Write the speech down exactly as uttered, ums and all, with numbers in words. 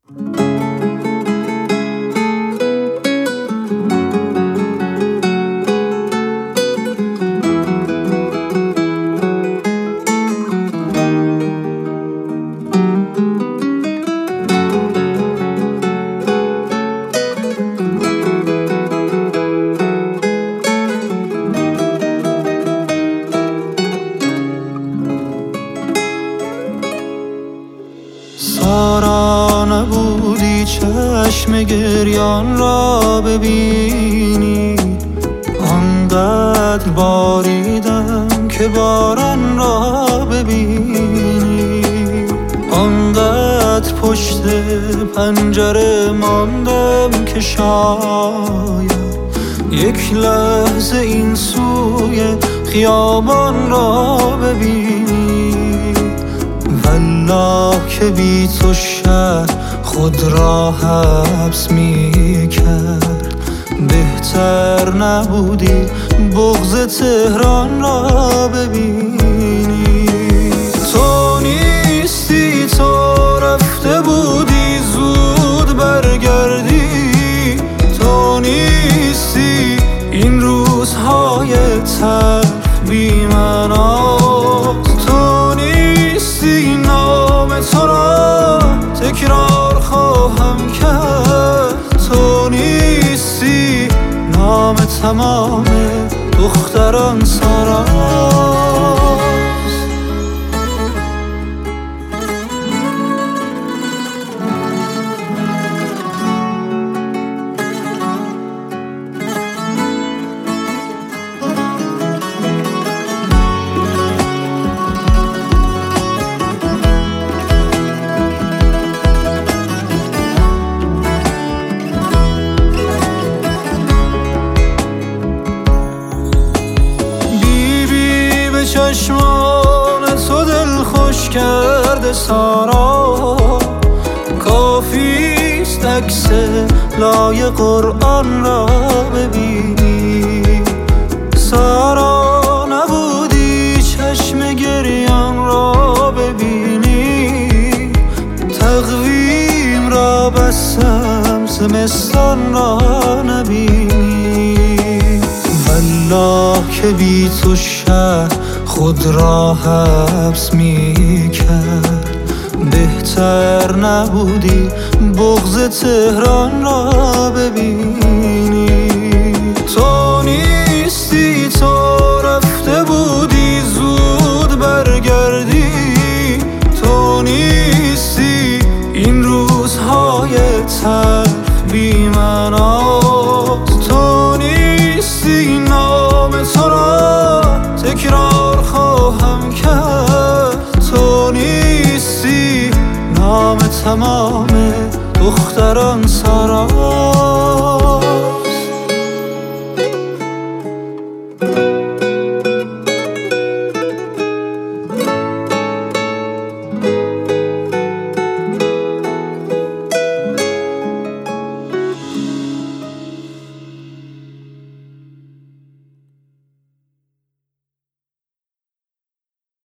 سارا نبودی چشم گریان را ببینی، آنقدر باریدم که باران را ببینی، آنقدر پشت پنجره ماندم که شاید یک لحظه این سوی خیابان را ببینی. والله که بی تو شهر خود را حبس می کرد، بهتر نبودی بغض تهران را ببینی. تو نیستی، تو رفته بودی زود برگردی، تو نیستی این روزهای تلخ بی معناست، تو نیستی نام تو را تکرار خواهم کرد، تو نیستی نام تمام دختران ساراست. چشمان تو دل خوش کرده سارا، کافیست عکس لای قرآن را ببینی. سارا نبودی چشم گریان را ببینی، تقویم را بستم زمستان را نبینی. والله که بی تو شهر خود را حبس می کرد، بهتر نبودی بغض تهران را ببینی. تو نیستی، تو رفته بودی زود برگردی، تو نیستی این روزهای تلخ بی معناست، تو نیستی نام تو را تکرار خواهم کرد، تو نیستی نام تمام دختران سارا.